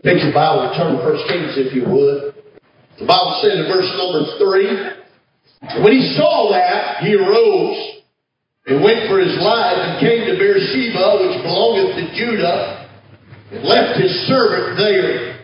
Take your Bible and turn to 1 Kings if you would. The Bible said in verse number 3, when he saw that, he arose and went for his life and came to Beersheba, which belongeth to Judah, and left his servant there.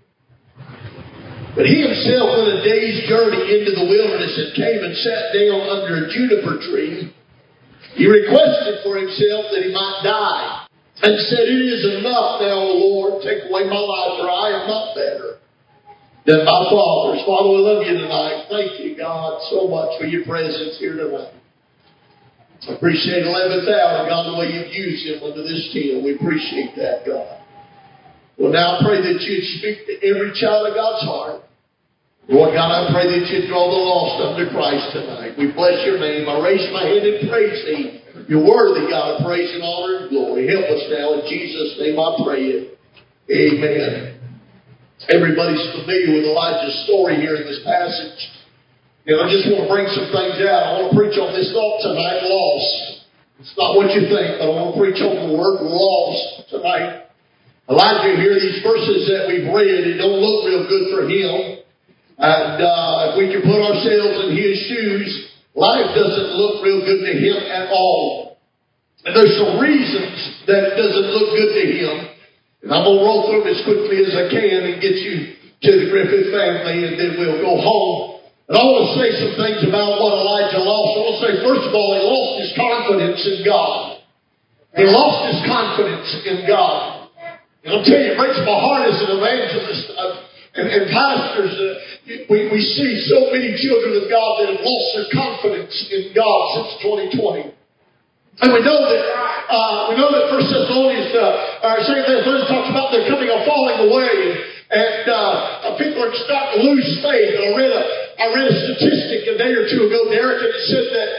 But he himself went a day's journey into the wilderness and came and sat down under a juniper tree. He requested for himself that he might die, and said, "It is enough now, O Lord, take away my life, for I am not better than my fathers." Father, we love you tonight. Thank you, God, so much for your presence here tonight. I appreciate 11th hour, God, the way you've used him under this tent. We appreciate that, God. Well, now I pray that you'd speak to every child of God's heart. Lord God, I pray that you'd draw the lost unto Christ tonight. We bless your name. I raise my hand and praise thee. You're worthy, God, of praise and honor and glory. Help us now. In Jesus' name I pray it. Amen. Everybody's familiar with Elijah's story here in this passage. And I just want to bring some things out. I want to preach on this thought tonight, loss. It's not what you think, but I want to preach on the word loss tonight. Elijah here, these verses that we've read, it don't look real good for him. And if we can put ourselves in his shoes, life doesn't look real good to him at all. And there's some reasons that it doesn't look good to him. And I'm going to roll through them as quickly as I can and get you to the Griffith family, and then we'll go home. And I want to say some things about what Elijah lost. I want to say, first of all, he lost his confidence in God. He lost his confidence in God. And I'll tell you, it breaks my heart as an evangelist and pastors. We see so many children of God that have lost their confidence in God since 2020. And we know that 1 Thessalonians, or 2 Thessalonians talks about there coming a falling away, and people are starting to lose faith. And I read a statistic a day or two ago, Derek, and it said that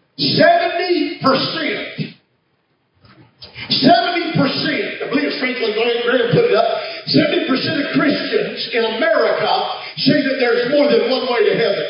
70%, I believe it's Franklin Graham put it up, 70% of Christians in America say that there's more than one way to heaven.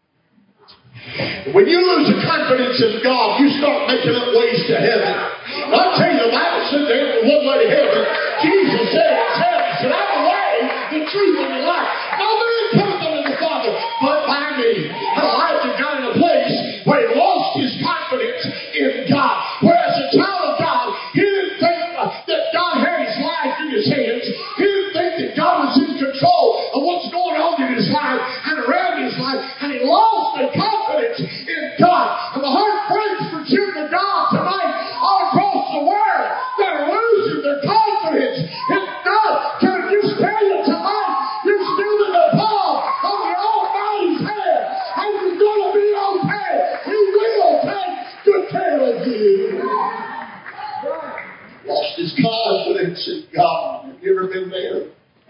When you lose the confidence in God, you start making up ways to heaven. And I'll tell you, the Bible said there's one way to heaven. Jesus said it's heaven. He said, "I'm the way, the truth, and the life. No man cometh unto the Father but by me." Elijah got in a place where he lost his confidence in God. Whereas a child of God, he didn't think that God had his life in his hands. He didn't think that God was in control of what's going on in his life and around his life. And he lost the confidence in God. And my heart breaks for children of God tonight all across the world that are losing their confidence in God. Can I just tell you tonight, you're still in the palm of the Almighty's hand. And you're going to be okay. He will take good care of you. Lost his confidence in God. Have you ever been there?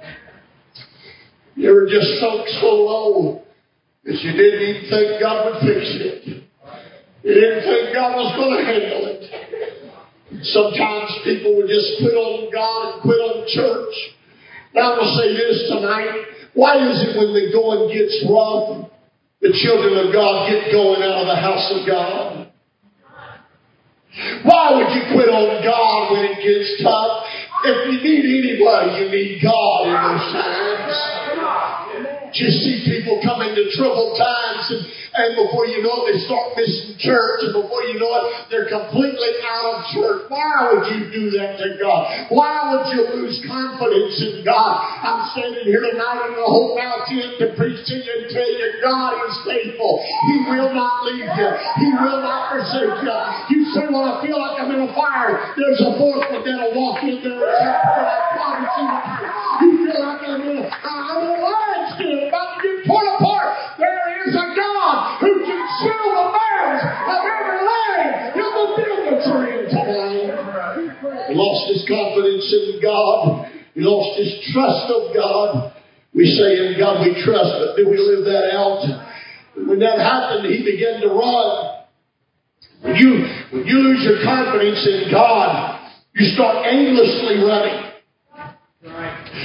You ever just sunk so low that you didn't even think God would fix it? You didn't think God was going to handle it. Sometimes people would just quit on God and quit on church. Now I'm going to say this tonight. Why is it when the going gets rough, the children of God get going out of the house of God? Why would you quit on God when it gets tough? If you need anybody, you need God in those times. You see people come into troubled times, and before you know it, they start missing church, and before you know it, they're completely out of church. Why would you do that to God? Why would you lose confidence in God? I'm standing here tonight in the Hope Mountain to preach to you and tell you God is faithful. He will not leave you. He will not forsake you. You say, "Well, I feel like I'm in a fire." There's a fourth one that'll walk in there and help you. I promise you tonight. You feel like I'm in a lion's den about to get torn apart. There is a God who can seal the mouths of every lion in the den that you're in tonight. He lost his confidence in God. He lost his trust of God. We say in God we trust, but do we live that out? When that happened, he began to run. When you lose your confidence in God, you start aimlessly running.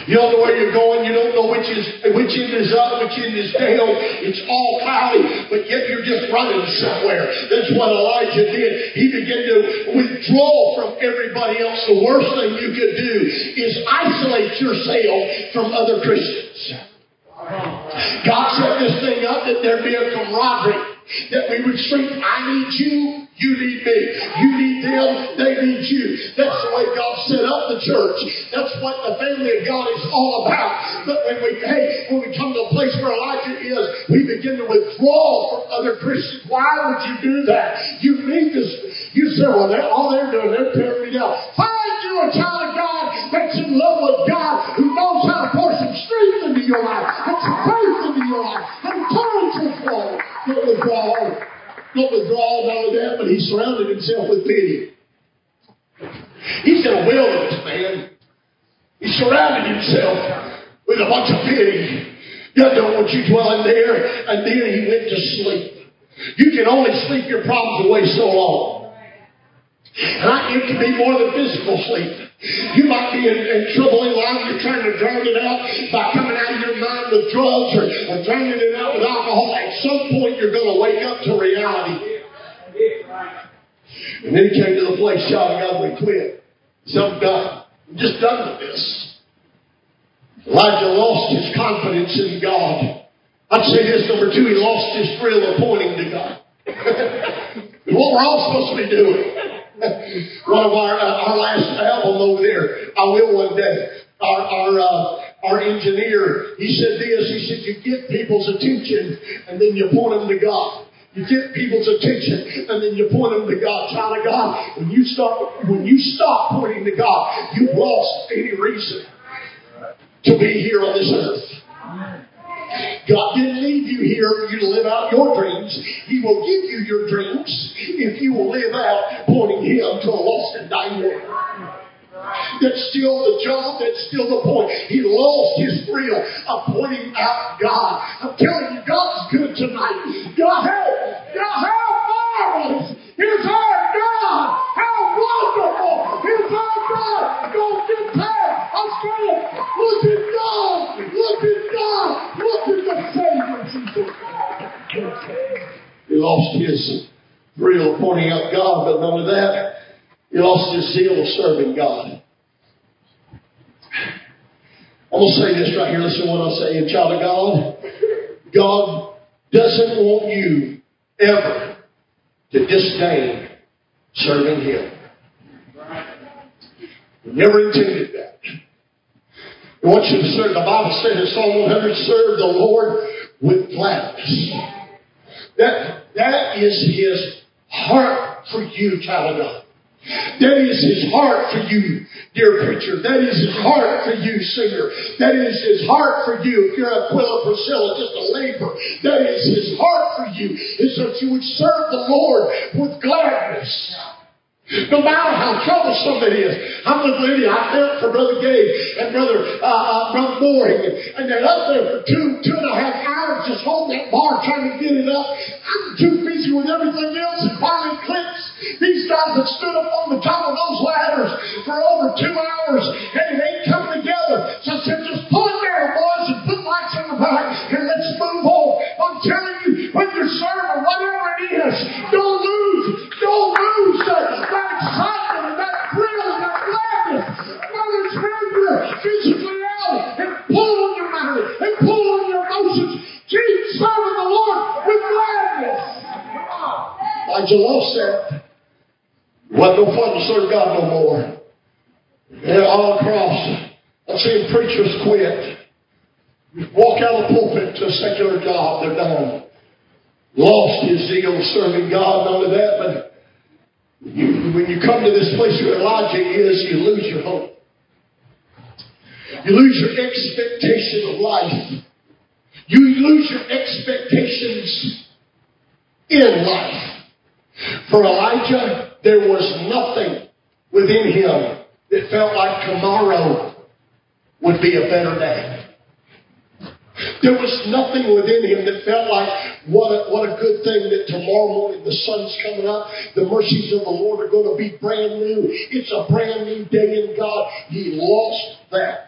You don't know where you're going. You don't know which end is up, which end is down. It's all cloudy, but yet you're just running somewhere. That's what Elijah did. He began to withdraw from everybody else. The worst thing you could do is isolate yourself from other Christians. God set this thing up that there be a camaraderie. That we would treat, I need you, you need me. You need them, they need you. That's the way God set up the church. That's what the family of God is all about. But when we come to a place where Elijah is, we begin to withdraw from other Christians. Why would you do that? You need this. You say, well, all they're doing, they're tearing me down. Find you a child of God that's in love with God, who knows how to pour some strength into your life, and some faith into your life, and courage to flow. Don't withdraw all of that, but he surrounded himself with pity. He's in a wilderness, man. He surrounded himself with a bunch of pity. God don't want you dwelling there. And then he went to sleep. You can only sleep your problems away so long. And it can be more than physical sleep. You might be in trouble in life. You're trying to drown it out by coming out of your mind with drugs or drowning it out with alcohol. At some point, you're going to wake up to reality. And then he came to the place, child of God, we quit. So I'm done. I'm just done with this. Elijah lost his confidence in God. I'd say this, number two, he lost his thrill of pointing to God. What we're all supposed to be doing. One of our last album over there, I will one day. Our engineer, he said this. He said, you get people's attention and then you point them to God. You get people's attention and then you point them to God. Child of God, when you stop pointing to God, you've lost any reason to be here on this earth. God didn't leave you here for you to live out your dreams. He will give you your dreams if you will live out pointing Him to a lost and dying world. That's still the job. That's still the point. He lost his thrill of pointing out God. I'm telling you, God's good tonight. God, how marvelous is our God. How wonderful is our God. Don't get tired. I'm saying, look at God. Look at God. Look at the Savior, Jesus. He lost his thrill of pointing out God, but not only that, he lost his zeal of serving God. I'm going to say this right here. Listen to what I'm saying. Child of God, God doesn't want you ever to disdain serving Him. He never intended that. He wants you to serve. The Bible said in Psalm 100, serve the Lord with gladness. That is His heart for you, child of God. That is His heart for you, dear preacher. That is His heart for you, singer. That is His heart for you, if you're Aquila Priscilla, just a laborer. That is His heart for you, is that you would serve the Lord with gladness. No matter how troublesome it is. I'm with Lydia. I felt for Brother Gabe and Brother Boring. And they're up there for two and a half hours just holding that bar trying to get it up. I'm too busy with everything else. And finally clicks. These guys have stood up on the top of those ladders for over 2 hours and it ain't coming together. So I said, just pull it down, boys, and put lights on the back and let's move on. I'm telling you, when you're serving, whatever it is, don't lose that excitement and that thrill and that gladness. Whether it's when you're physically out and pull on your mind and pull on your emotions, keep serving the Lord with gladness. Elijah lost that. It wasn't no fun to serve God no more. Yeah, all across. I've seen preachers quit. Walk out of the pulpit to a secular job. They're done. Lost his zeal serving God. Not only that, but when you come to this place where Elijah is, you lose your hope. You lose your expectation of life. You lose your expectations in life. For Elijah, there was nothing within him that felt like tomorrow would be a better day. There was nothing within him that felt like, what a good thing that tomorrow morning the sun's coming up. The mercies of the Lord are going to be brand new. It's a brand new day in God. He lost that.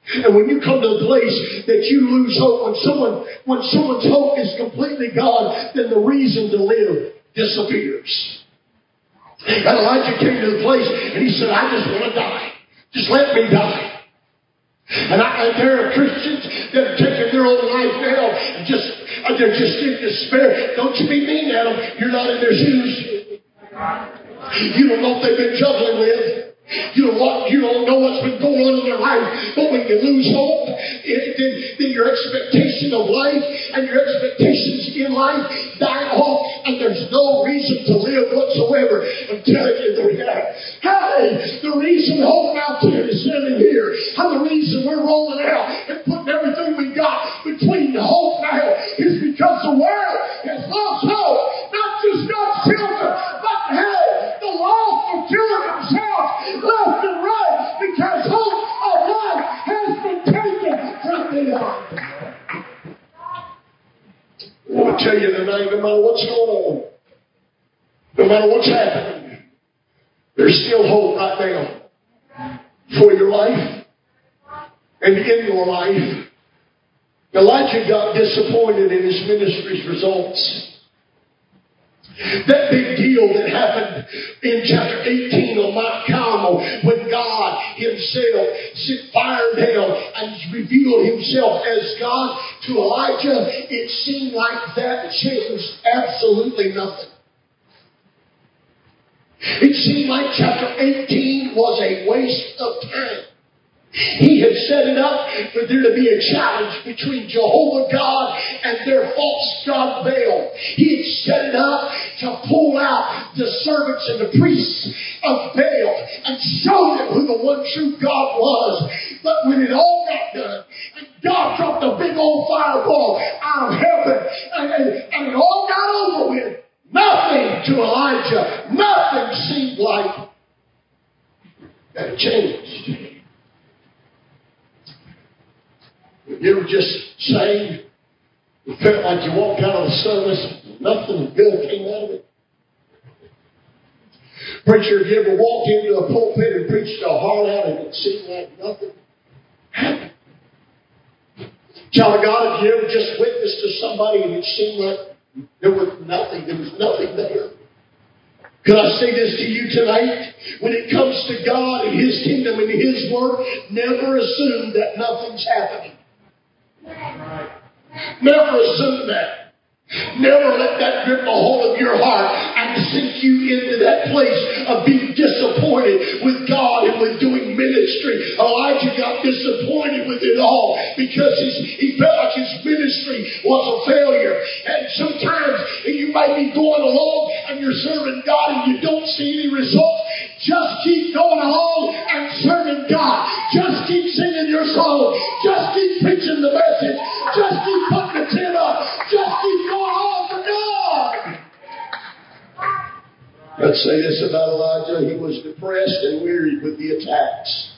And when you come to the place that you lose hope, when someone's hope is completely gone, then the reason to live disappears. And Elijah came to the place and he said, I just want to die. Just let me die. And there are Christians that are taking their own life now and they're just in despair. Don't you be mean at them. You're not in their shoes. You don't know what they've been juggling with. You don't know what's been going on in their life. But when you lose hope, then your expectation of life and your expectations in life die off, and there's no reason to live whatsoever. I'm telling you the reason Hope Mountain is sitting here, and the reason we're rolling out and putting everything we got between the hope now is because the world has lost hope. Not just God's children, but the lost are killing themselves left and right because hope of life has been taken from them. I want to tell you tonight, no matter what's going on, no matter what's happening, there's still hope right now for your life and in your life. Elijah got disappointed in his ministry's results. That big deal that happened in chapter 18 on Mount Carmel when God himself sent fire down and revealed himself as God to Elijah, it seemed like that changed absolutely nothing. It seemed like chapter 18 was a waste of time. He had set it up for there to be a challenge between Jehovah God and their false god Baal. He had set it up to pull out the servants and the priests of Baal and show them who the one true God was. But when it all got done, and God dropped a big old fireball out of heaven, and it all got over with, nothing to Elijah, nothing seemed like that changed. You ever just sang? You felt like you walked out of the service, nothing good came out of it. Preacher, have you ever walked into a pulpit and preached a heart out and it seemed like nothing happened? Child of God, have you ever just witnessed to somebody and it seemed like there was nothing there? Could I say this to you tonight? When it comes to God and His kingdom and His work, never assume that nothing's happening. Never assume that. Never let that grip a hold of your heart and sink you into that place of being disappointed with God and with doing ministry. Elijah got disappointed with it all because he felt like his ministry was a failure. And sometimes you might be going along and you're serving God and you don't see any results. Just keep going along and serving God. Just keep singing your song. Just keep preaching the message. Just keep putting the tent up. Just keep going on for God. Let's say this about Elijah. He was depressed and wearied with the attacks.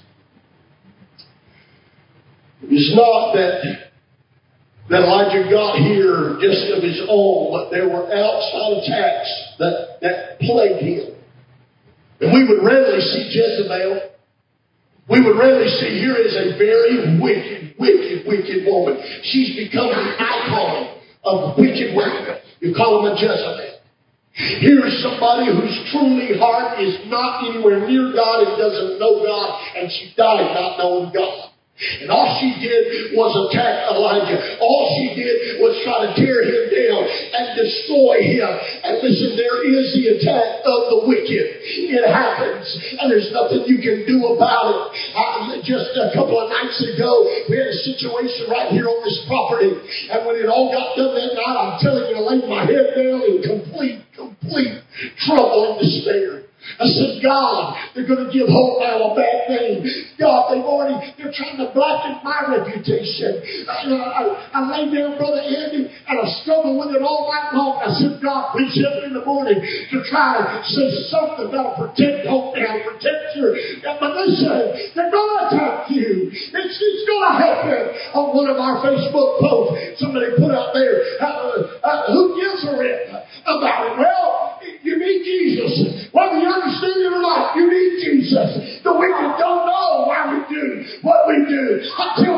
It's not that Elijah got here just of his own, but there were outside attacks that plagued him. And we would readily see Jezebel. We would readily see here is a very wicked woman. She's become the icon of wicked women. You call them a Jezebel. Here's somebody whose truly heart is not anywhere near God and doesn't know God, and she died not knowing God. And all she did was attack Elijah. All she did was try to tear him down and destroy him. And listen, there is the attack of the wicked. It happens. And there's nothing you can do about it. Just a couple of nights ago, we had a situation right here on this property. And when it all got done that night, I'm telling you, I laid my head down in complete trouble and despair. I said, God, they're going to give Hope now a bad name. God, they're trying to blacken my reputation. I laid down, Brother Andy, and I struggled with it all night long. I said, God, please help me in the morning to try to say something that'll protect Hope now, protect your... But listen, they're going to attack you. It's going to happen. On one of our Facebook posts, somebody put out there, who gives a rip about it? Well, you need Jesus. Whether you understand it or not, you need Jesus. The wicked don't know why we do what we do. I tell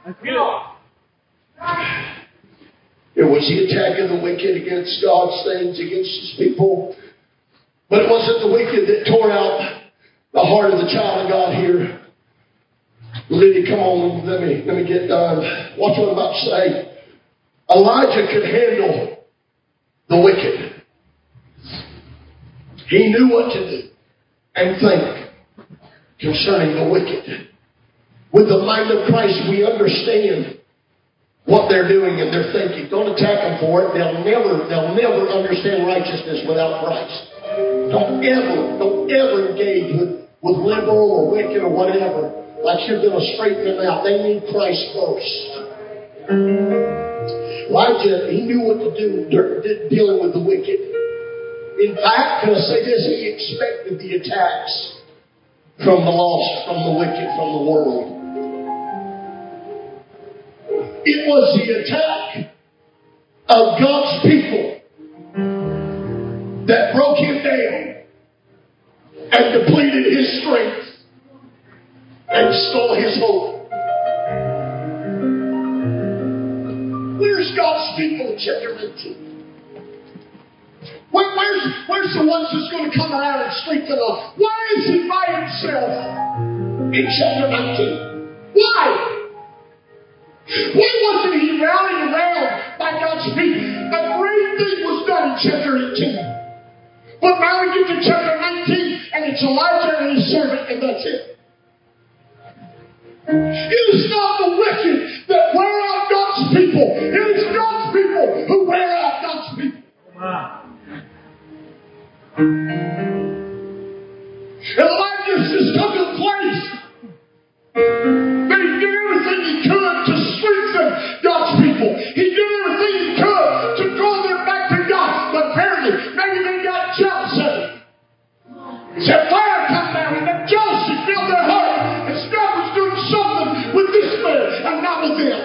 It was the attack of the wicked against God's things, against His people. But it wasn't the wicked that tore out the heart of the child of God here. Liddy, come on, let me get done. Watch what I'm about to say. Elijah could handle the wicked. He knew what to do and think concerning the wicked. With the mind of Christ, we understand what they're doing and they're thinking. Don't attack them for it. They'll never understand righteousness without Christ. Don't ever engage with liberal or wicked or whatever like you're going to straighten them out. They need Christ first. Elijah, he knew what to do dealing with the wicked. In fact, can I say this? He expected the attacks from the lost, from the wicked, from the world. It was the attack of God's people that broke him down and depleted his strength and stole his hope. Where's God's people in chapter 19? Where's the ones that's going to come around and strengthen us? Why is he by himself in chapter 19? Why? Why wasn't he rallying around by God's people? A great thing was done in chapter 18. But now we get to chapter 19 and it's Elijah and his servant and that's it. It is not the wicked that wear out God's people. It is God's people who wear out God's people. And Elijah's just come to a place that he did everything he could to strengthen God's people. He did everything he could to draw them back to God. But apparently, maybe they got jealous of him. He said, fire come down, and that jealousy filled their heart. And God was doing something with this man and not with them.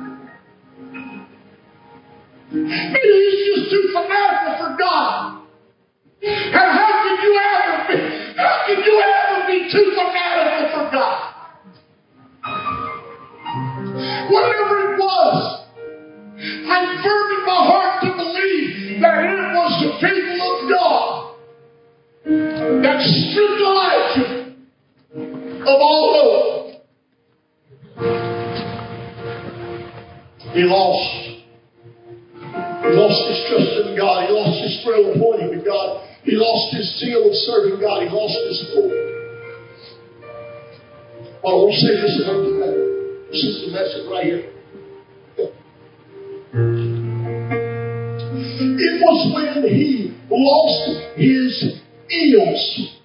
Maybe he's just too fanatical for God. And how can you ever be too fanatical for God? Whatever it was, I'm firm in my heart to believe that it was the people of God that stripped Elijah of all hope. He lost his trust in God. He lost his thrill of pointing to God. He lost his zeal of serving God. He lost his hope. Well, I want to say this and I'm done. This is the message right here. It was when he lost his eels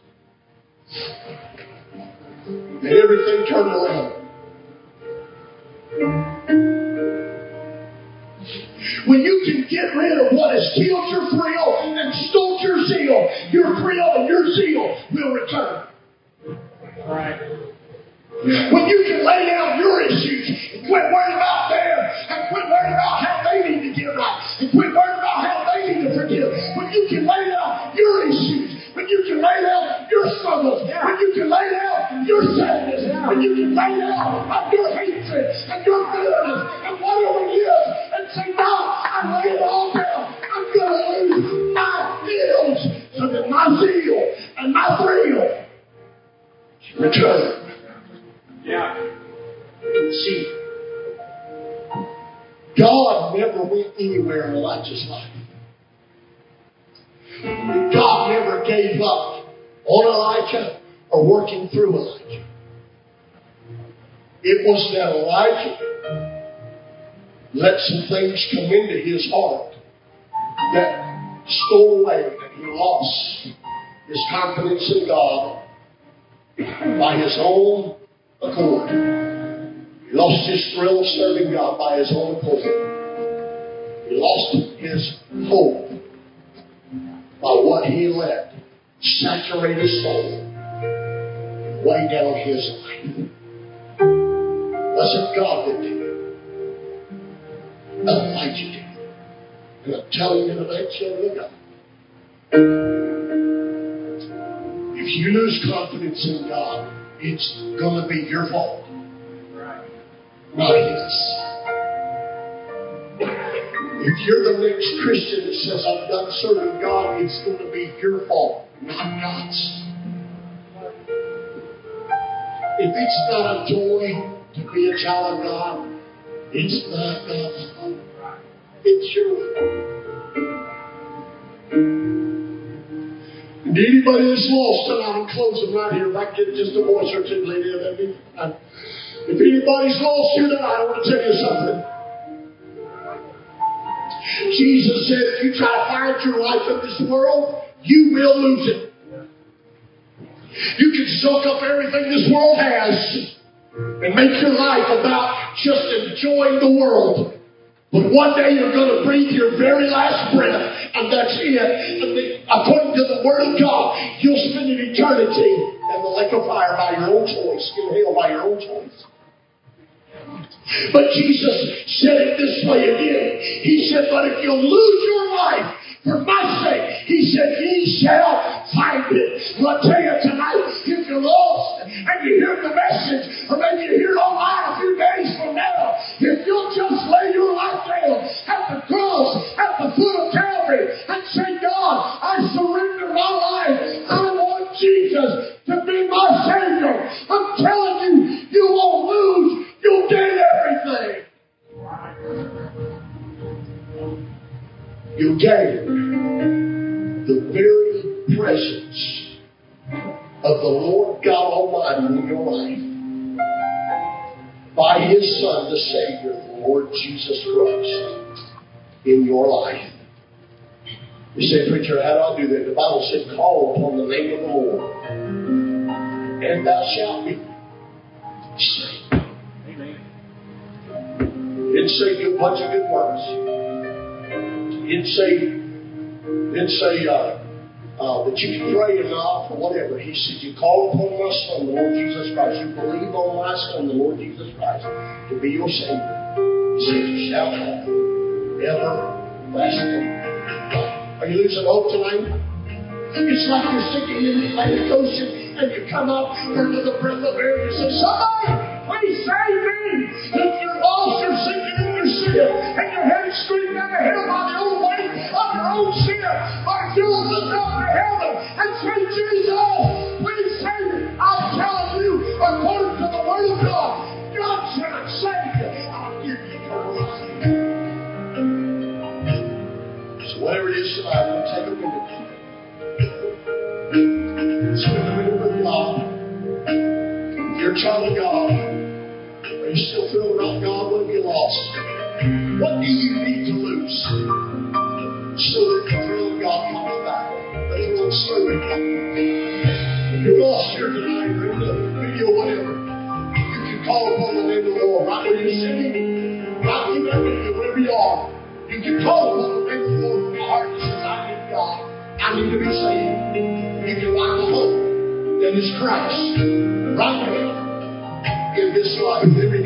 that everything turned around. When you can get rid of what has killed your thrill and stole your zeal, your thrill and your zeal will return. Right. When you can lay down your issues and quit worrying about them and quit worrying about how they need to get right and quit worrying about how they need to forgive. When you can lay down your issues, when you can lay down your struggles, when you can lay down your sadness, when you can lay down your hatred and your bitterness and whatever it is and say, no, I lay it all down. I'm going to lose my ills so that my zeal and my thrill return. Yeah. See, God never went anywhere in Elijah's life. God never gave up on Elijah or working through Elijah. It was that Elijah let some things come into his heart that stole away and he lost his confidence in God by his own accord. He lost his thrill of serving God by his own accord. He lost his hope by what he let saturate his soul and weigh down his life. That's what God would do. Elijah did. And I'm telling you tonight, children of God, if you lose confidence in God, it's going to be your fault. not his. If you're the next Christian that says, I'm done serving God, it's going to be your fault, not God's. If it's not a joy to be a child of God, it's not God's fault. It's your fault. And anybody that's lost tonight, I'm closing right here. If I can get just a voice or two, lady, that'd be fine. If anybody's lost here tonight, I want to tell you something. Jesus said, if you try to find your life in this world, you will lose it. You can soak up everything this world has and make your life about just enjoying the world. But one day you're going to breathe your very last breath, and that's it. And according to the Word of God, you'll spend an eternity in the lake of fire by your own choice, in hell by your own choice. But Jesus said it this way again. He said, but if you lose your life for my sake, he said, ye shall find it. Well, I'll tell you tonight, if you're lost and you hear the message, or maybe you hear it online a few days from now, if you'll just lay your life down at the cross, at the foot of Calvary, and say, God, I surrender my life. I want Jesus to be my Savior. I'm telling you, you won't lose. You'll gain everything. You'll gain the very presence of the Lord God Almighty in your life by His Son, the Savior, the Lord Jesus Christ, in your life. You say, preacher, how do I do that? The Bible said, call upon the name of the Lord, and thou shalt be saved. It didn't say do a bunch of good works. It didn't say that you can pray enough or whatever. He said, you call upon my Son, the Lord Jesus Christ. You believe on my Son, the Lord Jesus Christ, to be your Savior. He said, you shall have everlasting life. Are you losing hope tonight? It's like you're sinking in the Atlantic Ocean and you come up under the breath of air and you say, somebody, please save me. If you're lost, you're sinking in your sin and you're headed straight down the hill by the old weight of your own sin. Or if you'll look up to heaven and say, Jesus, please save me. I'm telling you, according to the Word of God, God said, save you. I'll give you your life. So whatever it is tonight, we'll take a minute. Spend a minute with God. If you're a child of God, are you still feeling about God? What have you lost? What do you need to lose so that the thrill of God comes back? The thrill of serving God. If you're lost here tonight or in the video, whatever, you can call upon the name of the Lord. Right where you're sitting, right through that video, wherever you are, you can call upon the name of the Lord from your heart and say, I need God. I need to be saved. You can find the hope that is Christ right now in this life.